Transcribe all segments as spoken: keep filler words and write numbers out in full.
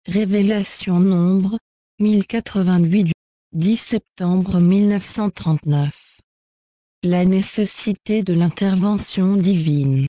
Révélation Nombre, mille quatre-vingt-huit du dix septembre mille neuf cent trente-neuf. La nécessité de l'intervention divine.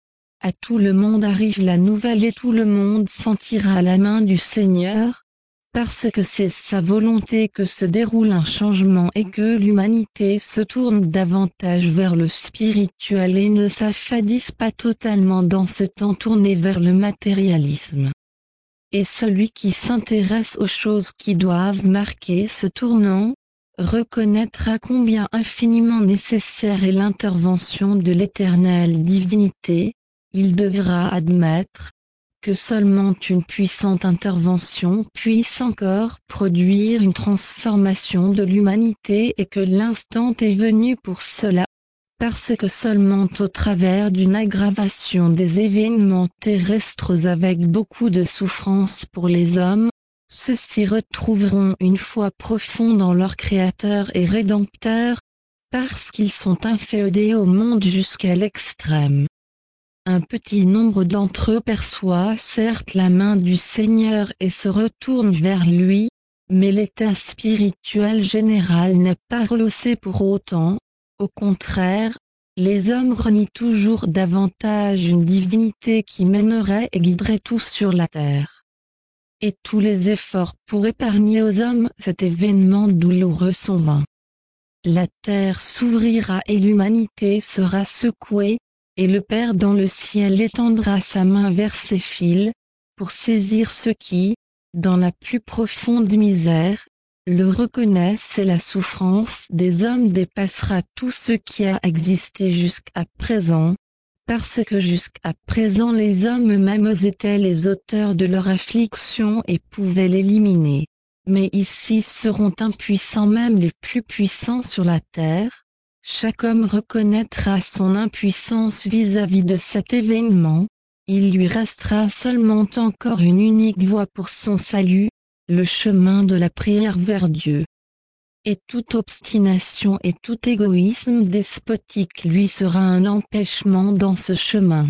À tout le monde arrive la nouvelle et tout le monde sentira la main du Seigneur, parce que c'est sa volonté que se déroule un changement et que l'humanité se tourne davantage vers le spirituel et ne s'affadisse pas totalement dans ce temps tourné vers le matérialisme. Et celui qui s'intéresse aux choses qui doivent marquer ce tournant, reconnaîtra combien infiniment nécessaire est l'intervention de l'éternelle divinité. Il devra admettre que seulement une puissante intervention puisse encore produire une transformation de l'humanité et que l'instant est venu pour cela, parce que seulement au travers d'une aggravation des événements terrestres avec beaucoup de souffrance pour les hommes, ceux-ci retrouveront une foi profonde en leur Créateur et Rédempteur, parce qu'ils sont inféodés au monde jusqu'à l'extrême. Un petit nombre d'entre eux perçoit certes la main du Seigneur et se retourne vers lui, mais l'état spirituel général n'est pas rehaussé pour autant. Au contraire, les hommes renient toujours davantage une divinité qui mènerait et guiderait tout sur la terre. Et tous les efforts pour épargner aux hommes cet événement douloureux sont vains. La terre s'ouvrira et l'humanité sera secouée, et le Père dans le ciel étendra sa main vers ses fils, pour saisir ceux qui, dans la plus profonde misère, le reconnaissent et la souffrance des hommes dépassera tout ce qui a existé jusqu'à présent, parce que jusqu'à présent les hommes eux-mêmes étaient les auteurs de leur affliction et pouvaient l'éliminer. Mais ici seront impuissants même les plus puissants sur la terre. Chaque homme reconnaîtra son impuissance vis-à-vis de cet événement. Il lui restera seulement encore une unique voie pour son salut, le chemin de la prière vers Dieu. Et toute obstination et tout égoïsme despotique lui sera un empêchement dans ce chemin.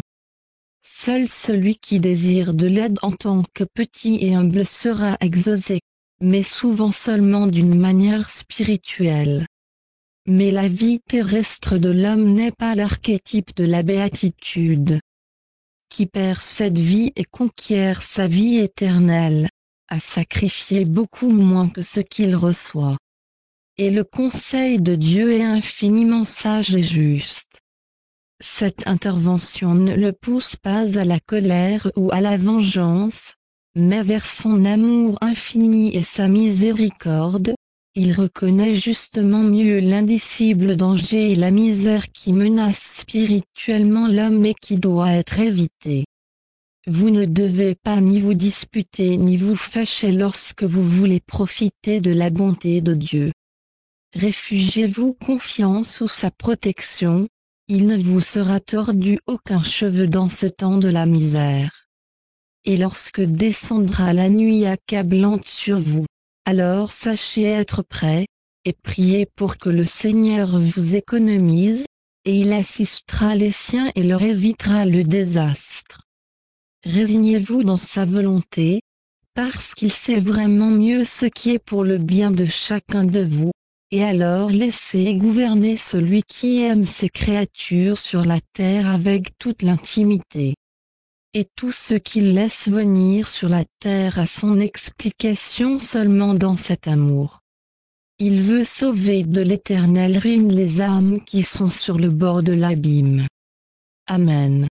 Seul celui qui désire de l'aide en tant que petit et humble sera exaucé, mais souvent seulement d'une manière spirituelle. Mais la vie terrestre de l'homme n'est pas l'archétype de la béatitude. Qui perd cette vie et conquiert sa vie éternelle, a sacrifié beaucoup moins que ce qu'il reçoit. Et le conseil de Dieu est infiniment sage et juste. Cette intervention ne le pousse pas à la colère ou à la vengeance, mais vers son amour infini et sa miséricorde. Il reconnaît justement mieux l'indicible danger et la misère qui menacent spirituellement l'homme et qui doit être évité. Vous ne devez pas ni vous disputer ni vous fâcher lorsque vous voulez profiter de la bonté de Dieu. Réfugiez-vous confiant sous sa protection, il ne vous sera tordu aucun cheveu dans ce temps de la misère. Et lorsque descendra la nuit accablante sur vous, alors sachez être prêts, et priez pour que le Seigneur vous économise, et il assistera les siens et leur évitera le désastre. Résignez-vous dans sa volonté, parce qu'il sait vraiment mieux ce qui est pour le bien de chacun de vous, et alors laissez gouverner celui qui aime ses créatures sur la terre avec toute l'intimité. Et tout ce qu'il laisse venir sur la terre a son explication seulement dans cet amour. Il veut sauver de l'éternelle ruine les âmes qui sont sur le bord de l'abîme. Amen.